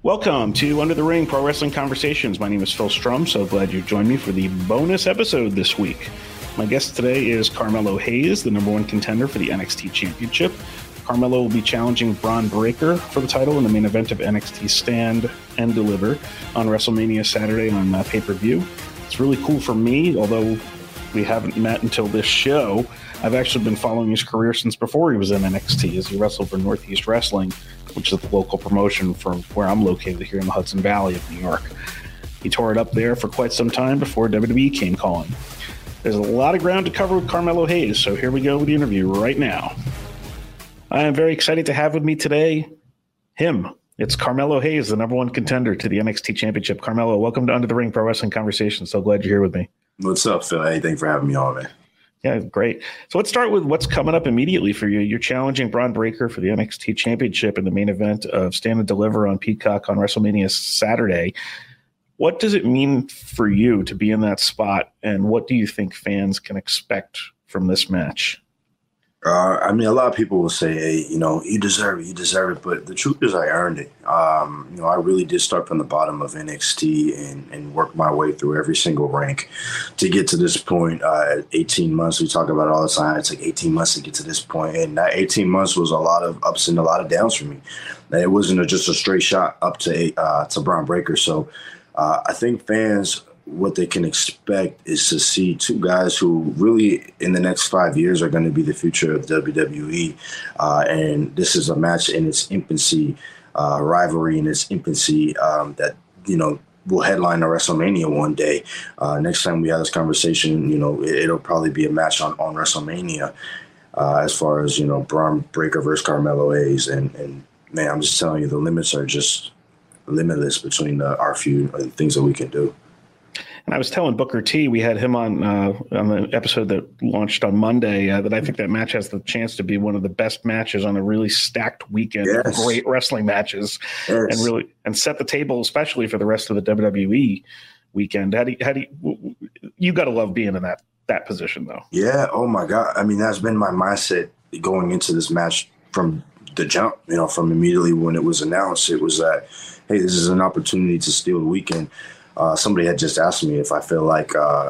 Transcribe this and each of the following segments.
Welcome to Under the Ring Pro Wrestling Conversations. My name is Phil Strum. So glad you joined me for the bonus episode this week. My guest today is Carmelo Hayes, the number one contender for the NXT Championship. Carmelo will be challenging Bron Breakker for the title in the main event of NXT Stand and Deliver on WrestleMania Saturday on pay-per-view. It's really cool for me, although we haven't met until this show. I've actually been following his career since before he was in NXT, as he wrestled for Northeast Wrestling, which is the local promotion from where I'm located here in the Hudson Valley of New York. He tore it up there for quite some time before WWE came calling. There's a lot of ground to cover with Carmelo Hayes, so here we go with the interview right now. I am very excited to have with me today him. It's Carmelo Hayes, the number one contender to the NXT Championship. Carmelo, welcome to Under the Ring Pro Wrestling Conversations. So glad you're here with me. What's up, Phil? Hey, thanks for having me on, man. Yeah, great. So let's start with what's coming up immediately for you. You're challenging Bron Breakker for the NXT Championship in the main event of Stand and Deliver on Peacock on WrestleMania Saturday. What does it mean for you to be in that spot, and what do you think fans can expect from this match? I mean, a lot of people will say, hey, you deserve it. But the truth is I earned it. I really did start from the bottom of NXT and work my way through every single rank to get to this point. 18 months, we talk about it all the time. It's like 18 months to get to this point. And that 18 months was a lot of ups and a lot of downs for me. It wasn't just a straight shot up to Bron Breakker. So I think fans, what they can expect is to see two guys who really in the next 5 years are going to be the future of WWE. And this is a match in its infancy, rivalry in its infancy that, will headline a WrestleMania one day. Next time we have this conversation, it'll probably be a match on WrestleMania as far as, Bron Breakker versus Carmelo Hayes. And man, I'm just telling you, the limits are just limitless between our feud and the things that we can do. And I was telling Booker T, we had him on the episode that launched on Monday, that I think that match has the chance to be one of the best matches on a really stacked weekend of great wrestling matches, and set the table, especially for the rest of the WWE weekend. How do you got to love being in that position, though? Yeah. Oh my God. I mean, that's been my mindset going into this match from the jump. From immediately when it was announced, it was that, hey, this is an opportunity to steal the weekend. Somebody had just asked me if I feel like,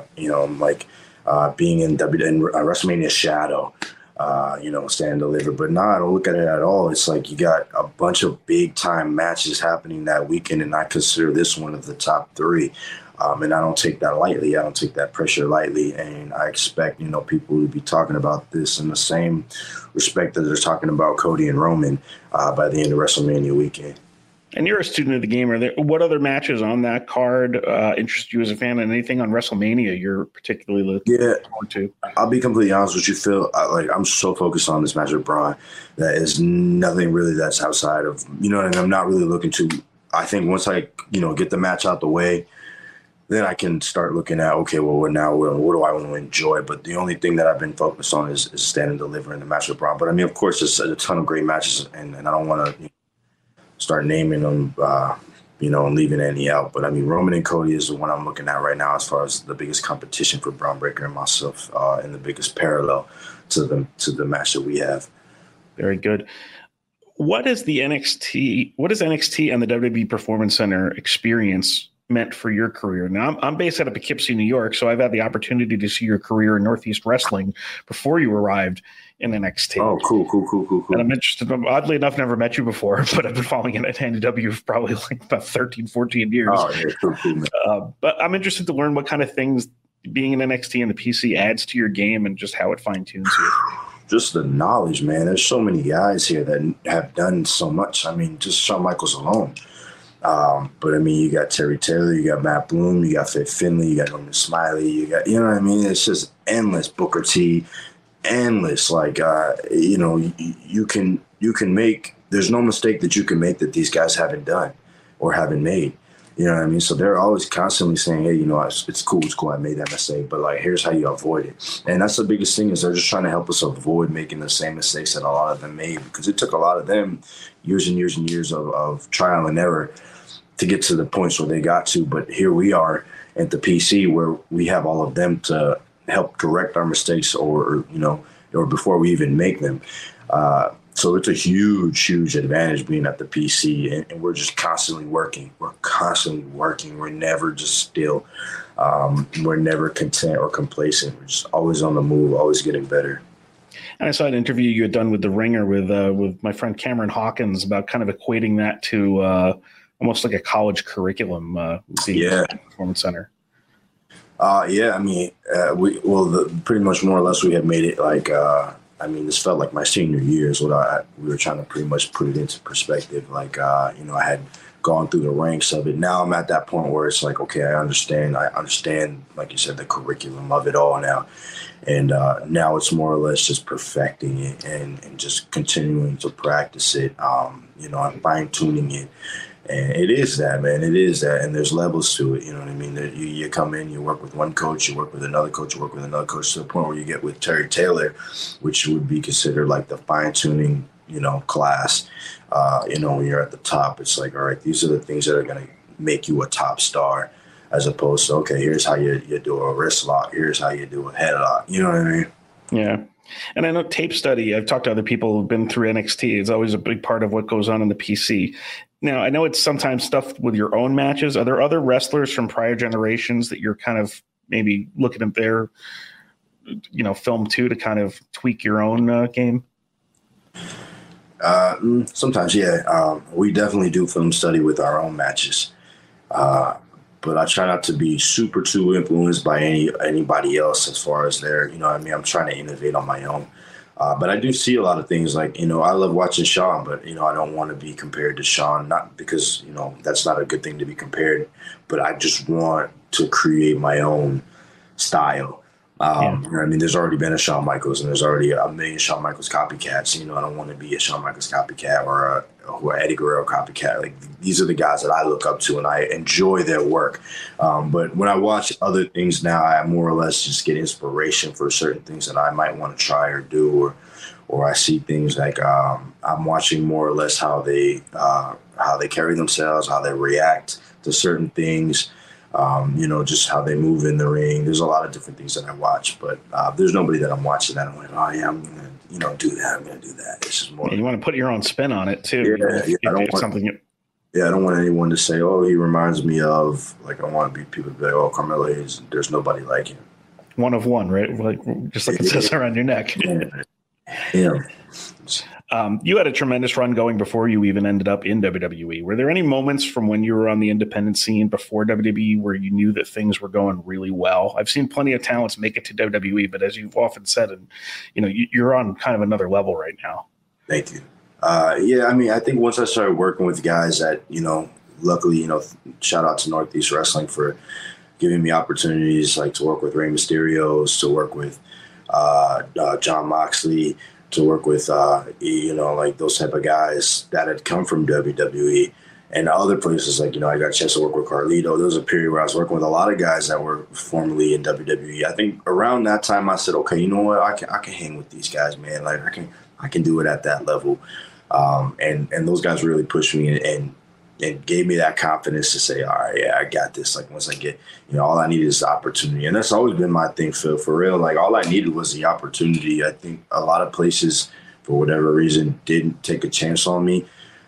being in WrestleMania shadow, Stand and Deliver. But no, I don't look at it at all. It's like you got a bunch of big time matches happening that weekend, and I consider this one of the top three. And I don't take that lightly. I don't take that pressure lightly. And I expect, people to be talking about this in the same respect that they're talking about Cody and Roman by the end of WrestleMania weekend. And you're a student of the game. What other matches on that card interest you as a fan, and anything on WrestleMania you're particularly looking forward to? I'll be completely honest with you, Phil. I'm so focused on this match with Bron that is nothing really that's outside of, and I'm not really looking to. I think once I, get the match out the way, then I can start looking at, okay, well, what do I want to enjoy? But the only thing that I've been focused on is Stand and Deliver in the match with Bron. But I mean, of course, there's a ton of great matches, and I don't want to start naming them, and leaving any out. But I mean, Roman and Cody is the one I'm looking at right now as far as the biggest competition for Bron Breakker and myself, and the biggest parallel to the match that we have. Very good. What is NXT and the WWE Performance Center experience meant for your career? Now, I'm based out of Poughkeepsie, New York, so I've had the opportunity to see your career in Northeast Wrestling before you arrived in NXT. Oh, cool. And I'm interested. Oddly enough, never met you before, but I've been following it at NW for probably like about 13, 14 years. Oh, yeah, cool. But I'm interested to learn what kind of things being in NXT and the PC adds to your game and just how it fine-tunes you. Just the knowledge, man. There's so many guys here that have done so much. I mean, just Shawn Michaels alone. But I mean, you got Terry Taylor, you got Matt Bloom, you got Fit Finlay, you got Norman Smiley, you got, what I mean? It's just endless. Booker T, endless. Like, you can make, there's no mistake that you can make that these guys haven't done or haven't made. You know what I mean? So they're always constantly saying, hey, it's cool. I made that mistake, but like, here's how you avoid it. And that's the biggest thing, is they're just trying to help us avoid making the same mistakes that a lot of them made, because it took a lot of them years and years and years of trial and error to get to the points where they got to. But here we are at the PC, where we have all of them to help correct our mistakes, or before we even make them. So it's a huge, huge advantage being at the PC, and we're just constantly working. We're constantly working. We're never just still. We're never content or complacent. We're just always on the move, always getting better. And I saw an interview you had done with The Ringer with my friend Cameron Hawkins about kind of equating that to almost like a college curriculum, being at the Performance Center. Yeah, I mean, pretty much more or less we have made it like. This felt like my senior year is what we were trying to pretty much put it into perspective. Like, I had gone through the ranks of it. Now I'm at that point where it's like, okay, I understand, like you said, the curriculum of it all now. And now it's more or less just perfecting it and just continuing to practice it, and fine-tuning it. And it is that, man. It is that. And there's levels to it. You know what I mean? You come in, you work with one coach, you work with another coach, you work with another coach to the point where you get with Terry Taylor, which would be considered like the fine-tuning, class. When you're at the top, it's like, all right, these are the things that are going to make you a top star, as opposed to, okay, here's how you do a wrist lock. Here's how you do a head lock. You know what I mean? Yeah. And I know tape study, I've talked to other people who've been through NXT. It's always a big part of what goes on in the PC. Now, I know it's sometimes stuff with your own matches. Are there other wrestlers from prior generations that you're kind of maybe looking at their, film too, to kind of tweak your own game? Sometimes, yeah. We definitely do film study with our own matches. But I try not to be super too influenced by anybody else as far as their, I'm trying to innovate on my own. But I do see a lot of things like, I love watching Shawn, but, I don't want to be compared to Shawn, not because, that's not a good thing to be compared, but I just want to create my own style. There's already been a Shawn Michaels and there's already a million Shawn Michaels copycats. I don't want to be a Shawn Michaels copycat or Eddie Guerrero copycat. Like, these are the guys that I look up to and I enjoy their work. But when I watch other things now, I more or less just get inspiration for certain things that I might want to try or do, or I see things like I'm watching more or less how they carry themselves, how they react to certain things. Just how they move in the ring. There's a lot of different things that I watch, but there's nobody that I'm watching that I'm like, oh yeah, I'm gonna, do that. I'm gonna do that. It's just more. You want to put your own spin on it too. I don't want anyone to say, oh, he reminds me of, like, I want people to be like, oh, Carmelo Hayes, there's nobody like him. One of one, right? Just like it says around your neck. Yeah. You had a tremendous run going before you even ended up in WWE. Were there any moments from when you were on the independent scene before WWE where you knew that things were going really well? I've seen plenty of talents make it to WWE, but as you've often said, and you're on kind of another level right now. Thank you. I think once I started working with guys that, luckily, shout out to Northeast Wrestling for giving me opportunities, like to work with Rey Mysterio, to work with Jon Moxley, to work with, like those type of guys that had come from WWE and other places. Like, I got a chance to work with Carlito. There was a period where I was working with a lot of guys that were formerly in WWE. I think around that time I said, okay, you know what? I can hang with these guys, man. Like, I can do it at that level. And those guys really pushed me and gave me that confidence to say, all right, yeah, I got this. Like, once I get, all I needed is the opportunity. And that's always been my thing, Phil, for real. Like, all I needed was the opportunity. I think a lot of places, for whatever reason, didn't take a chance on me.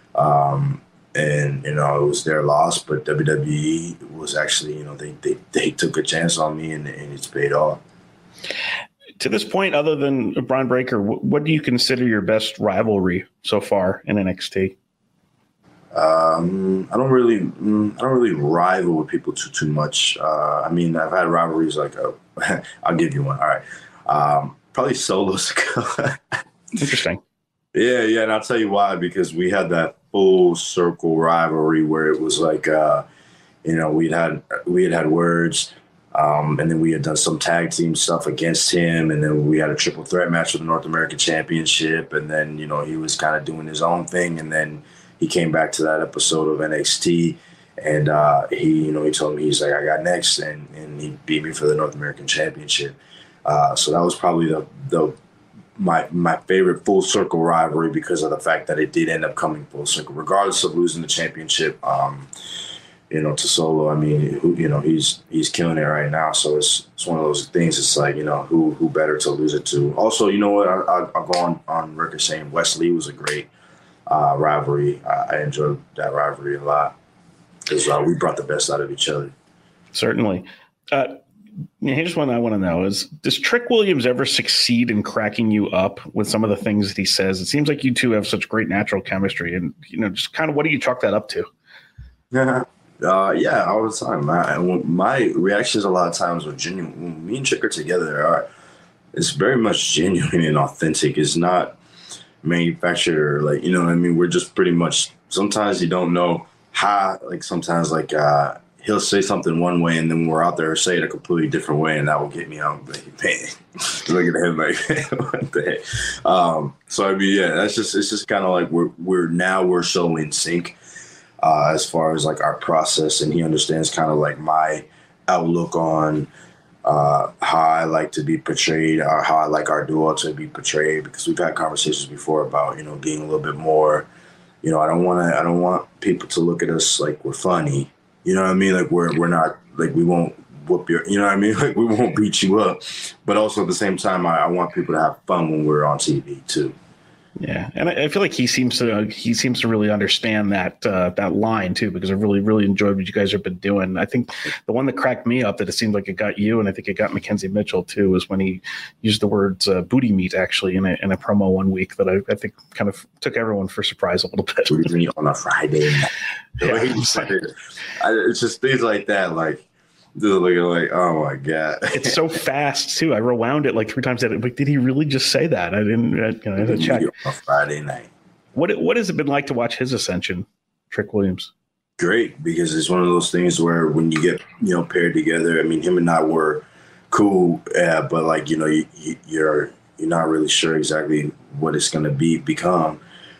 It was their loss, but WWE was actually, they took a chance on me and it's paid off. To this point, other than Bron Breakker, what do you consider your best rivalry so far in NXT? I don't really rival with people too much. I've had rivalries like, I'll give you one. All right. Probably Solo Sikoa. Interesting. Yeah. And I'll tell you why, because we had that full circle rivalry where it was like, we had had words, and then we had done some tag team stuff against him. And then we had a triple threat match for the North American Championship. And then, he was kind of doing his own thing. And then he came back to that episode of NXT, and he told me, he's like, I got next, and he beat me for the North American Championship. So that was probably my favorite full circle rivalry because of the fact that it did end up coming full circle, regardless of losing the championship. to Solo. I mean, he's killing it right now. So it's one of those things. It's like, who better to lose it to? Also, you know what? I'll go on record saying Wes Lee was a great rivalry. I enjoyed that rivalry a lot because we brought the best out of each other. Certainly. Here's one I want to know is, does Trick Williams ever succeed in cracking you up with some of the things that he says? It seems like you two have such great natural chemistry, and, just kind of what do you chalk that up to? Yeah, all the time. My reactions a lot of times are genuine. When me and Trick are together, it's very much genuine and authentic. It's not manufactured, like, you know what I mean? We're just pretty much, sometimes you don't know how, like, sometimes, like, he'll say something one way, and then when we're out there, say it a completely different way, and that will get me out. Like, man, look at him, like, what the heck? So I mean, yeah, it's just kind of like we're so in sync as far as like our process, and he understands kind of like my outlook on how I like to be portrayed, or how I like our duo to be portrayed, because we've had conversations before about being a little bit more. I don't want people to look at us like we're funny. You know what I mean? Like we're not, like, we won't whoop your, you know what I mean? Like, we won't beat you up. But also at the same time, I want people to have fun when we're on TV too. Yeah, and I feel like he seems to really understand that line too, because I really, really enjoyed what you guys have been doing. I think the one that cracked me up, that it seemed like it got you, and I think it got Mackenzie Mitchell too, was when he used the words booty meat actually in a promo one week that I think kind of took everyone for surprise a little bit. Booty meat on a Friday night. Yeah, it's just things like that, like. Just looking like, oh my God. It's so fast too. I rewound it like 3 times. Like, did he really just say that? I didn't. I had to check. On Friday night. What has it been like to watch his ascension, Trick Williams? Great, because it's one of those things where when you get paired together. I mean, him and I were cool, but like you're not really sure exactly what it's going to become.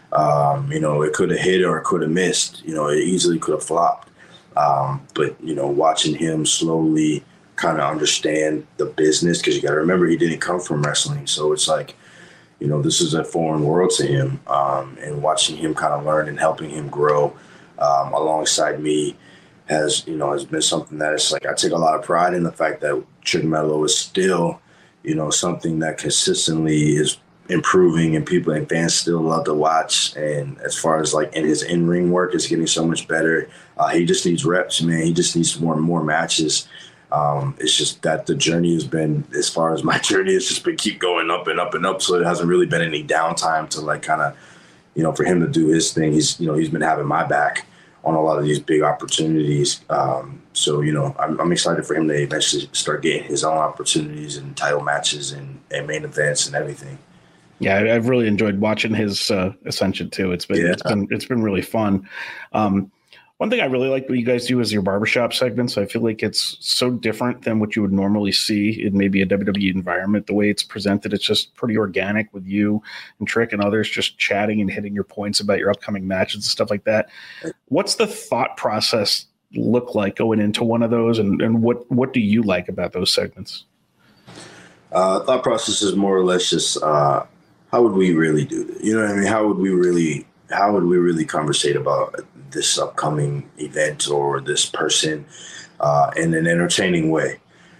It could have hit or it could have missed. It easily could have flopped. But watching him slowly kind of understand the business, because you got to remember he didn't come from wrestling, so it's like this is a foreign world to him, and watching him kind of learn and helping him grow alongside me has been something that it's like I take a lot of pride in the fact that Trick Melo is still something that consistently is improving, and people and fans still love to watch. And as far as like in his in-ring work, is getting so much better. He just needs reps, man. He just needs more and more matches. It's just that the journey has been, as far as my journey, it's just been keep going up and up and up. So it hasn't really been any downtime to like kind of, for him to do his thing. He's been having my back on a lot of these big opportunities. So I'm excited for him to eventually start getting his own opportunities and title matches and main events and everything. Yeah, I've really enjoyed watching his ascension too. It's been really fun. One thing I really like what you guys do is your barbershop segments. I feel like it's so different than what you would normally see in maybe a WWE environment. The way it's presented, it's just pretty organic with you and Trick and others just chatting and hitting your points about your upcoming matches and stuff like that. What's the thought process look like going into one of those, and what do you like about those segments? Thought process is more or less just how would we really do this? You know what I mean? How would we really conversate about this upcoming event or this person in an entertaining way?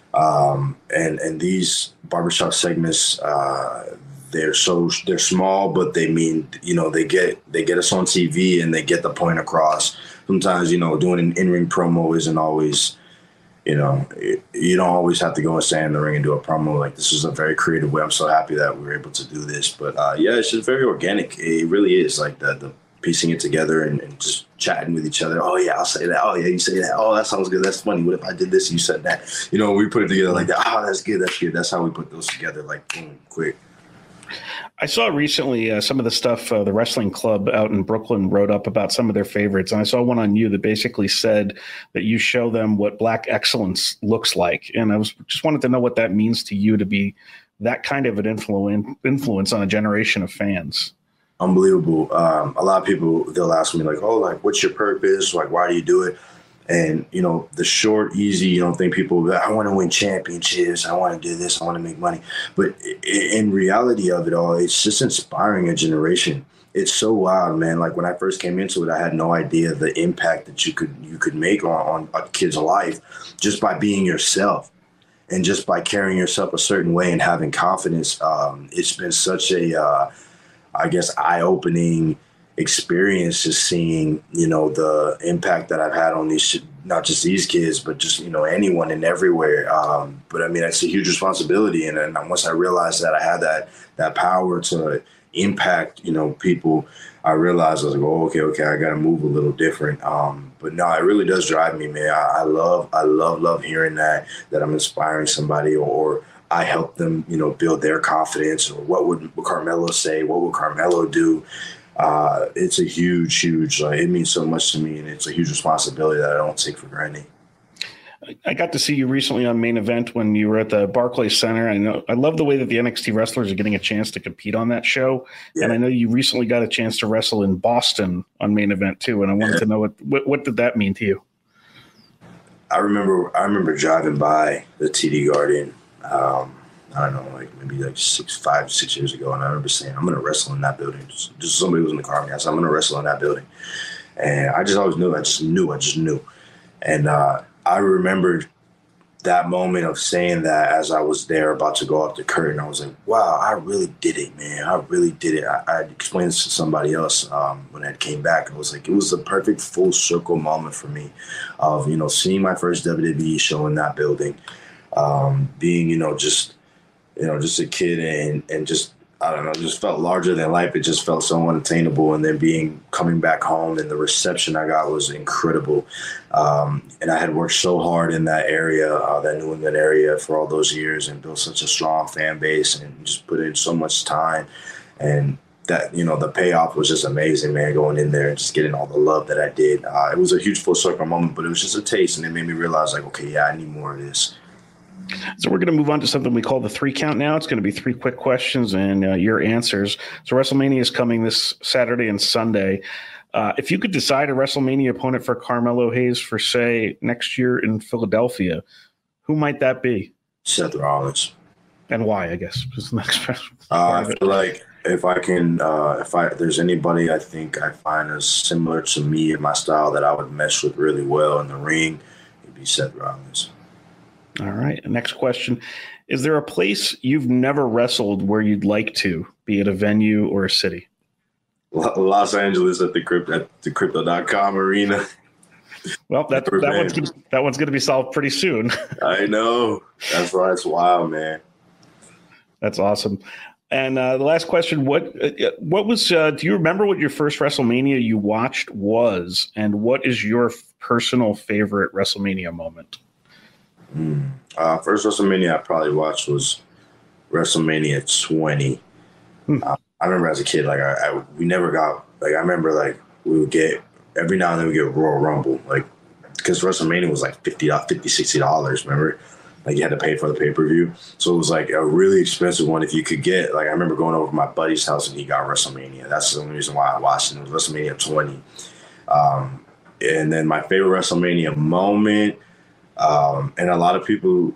And these barbershop segments, they're small, but they mean, they get us on TV and they get the point across. Sometimes, doing an in-ring promo isn't always, you don't always have to go and stand in the ring and do a promo. Like, this is a very creative way. I'm so happy that we were able to do this. But it's just very organic. It really is, like the piecing it together and just chatting with each other. Oh yeah, I'll say that. Oh yeah, you say that. Oh, that sounds good. That's funny. What if I did this and you said that? We put it together like that. Oh, that's good. That's good. That's how we put those together, like, boom, quick. I saw recently some of the stuff the Wrestling Club out in Brooklyn wrote up about some of their favorites. And I saw one on you that basically said that you show them what Black excellence looks like. And I just wanted to know what that means to you to be that kind of an influence on a generation of fans. Unbelievable. A lot of people, they'll ask me like, oh, like, what's your purpose? Like, why do you do it? And, you know, the short, easy, you know, think people, I want to win championships. I want to do this. I want to make money. But in reality of it all, it's just inspiring a generation. It's so wild, man. Like when I first came into it, I had no idea the impact that you could make on a kid's life just by being yourself and just by carrying yourself a certain way and having confidence. It's been such a, I guess, eye-opening experience just seeing, you know, the impact that I've had on these, not just these kids, but just, you know, anyone and everywhere. But I mean, it's a huge responsibility. And then once I realized that I had that power to impact, you know, people, I realized I was like, oh, okay, I got to move a little different. But no, it really does drive me, man. I love hearing that I'm inspiring somebody or I help them, you know, build their confidence. Or what would Carmelo say? What would Carmelo do? It's a huge, it means so much to me, and it's a huge responsibility that I don't take for granted. I got to see you recently on Main Event when you were at the Barclays Center. I love the way that the NXT wrestlers are getting a chance to compete on that show. Yeah. And I know you recently got a chance to wrestle in Boston on Main Event too. And I wanted to know what did that mean to you? I remember driving by the TD Garden. I don't know, like maybe like 6 years ago. And I remember saying, I'm going to wrestle in that building. Just somebody was in the car with me. I said, I'm going to wrestle in that building. And I just always knew. I just knew. And I remember that moment of saying that as I was there about to go up the curtain. I was like, wow, I really did it, man. I really did it. I explained this to somebody else when I came back. I was like, it was the perfect full circle moment for me of, you know, seeing my first WWE show in that building, being, just a kid and just, I don't know, just felt larger than life. It just felt so unattainable. And then coming back home and the reception I got was incredible. And I had worked so hard in that area, that New England area for all those years and built such a strong fan base and just put in so much time. And that, the payoff was just amazing, man, going in there and just getting all the love that I did. It was a huge full circle moment, but it was just a taste. And it made me realize like, okay, yeah, I need more of this. So we're going to move on to something we call the 3 count now. It's going to be 3 quick questions and your answers. So WrestleMania is coming this Saturday and Sunday. If you could decide a WrestleMania opponent for Carmelo Hayes for, say, next year in Philadelphia, who might that be? Seth Rollins. And why, I guess, is the next question. I feel like if there's anybody I think I find as similar to me and my style that I would mesh with really well in the ring, it'd be Seth Rollins. All right. Next question. Is there a place you've never wrestled where you'd like to, be it a venue or a city? Los Angeles at the Crypto.com arena. Well, that one's going to be solved pretty soon. I know. That's why it's wild, man. That's awesome. And the last question, what was, do you remember what your first WrestleMania you watched was? And what is your personal favorite WrestleMania moment? First WrestleMania I probably watched was WrestleMania 20. I remember as a kid, like we never got, like I remember like we would get, every now and then we get Royal Rumble, like because WrestleMania was like $50, $60, remember? Like you had to pay for the pay-per-view. So it was like a really expensive one if you could get, like I remember going over to my buddy's house and he got WrestleMania. That's the only reason why I watched it. It was WrestleMania 20. And then my favorite WrestleMania moment, and a lot of people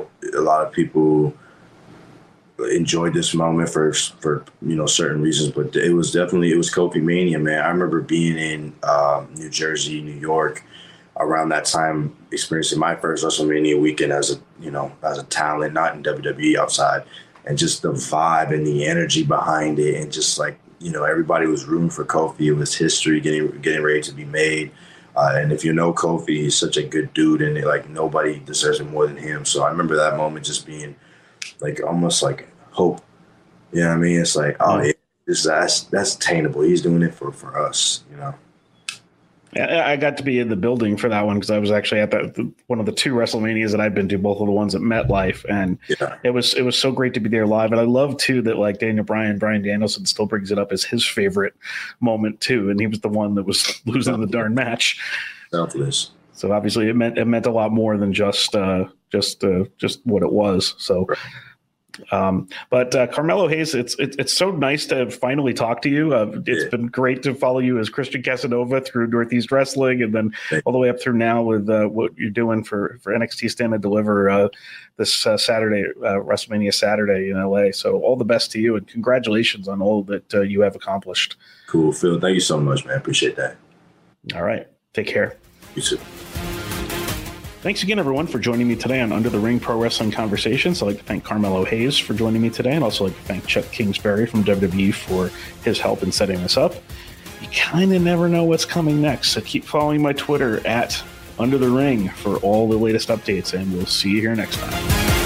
enjoyed this moment for certain reasons, but it was Kofi Mania, man. I remember being in New Jersey, New York around that time, experiencing my first WrestleMania weekend as a talent, not in WWE outside, and just the vibe and the energy behind it, and just like everybody was rooting for Kofi. It was history getting ready to be made. And if you know Kofi, he's such a good dude, and like nobody deserves it more than him. So I remember that moment just being like almost like hope. You know what I mean? It's like, oh yeah, that's attainable. He's doing it for us, Yeah, I got to be in the building for that one because I was actually at one of the 2 WrestleManias that I've been to, both of the ones at MetLife, and it was so great to be there live. And I love too that like Brian Danielson still brings it up as his favorite moment too, and he was the one that was losing the darn match. Selfless. So obviously it meant a lot more than just what it was. So. Right. But Carmelo Hayes, it's so nice to finally talk to you. It's been great to follow you as Christian Casanova through Northeast Wrestling, and then all the way up through now with what you're doing for NXT Stand and Deliver this Saturday, WrestleMania Saturday in LA. So all the best to you, and congratulations on all that you have accomplished. Cool, Phil. Thank you so much, man. Appreciate that. All right. Take care. You too. Thanks again, everyone, for joining me today on Under the Ring Pro Wrestling Conversations. I'd like to thank Carmelo Hayes for joining me today, and also like to thank Chuck Kingsbury from WWE for his help in setting this up. You kind of never know what's coming next, so keep following my Twitter at Under the Ring for all the latest updates, and we'll see you here next time.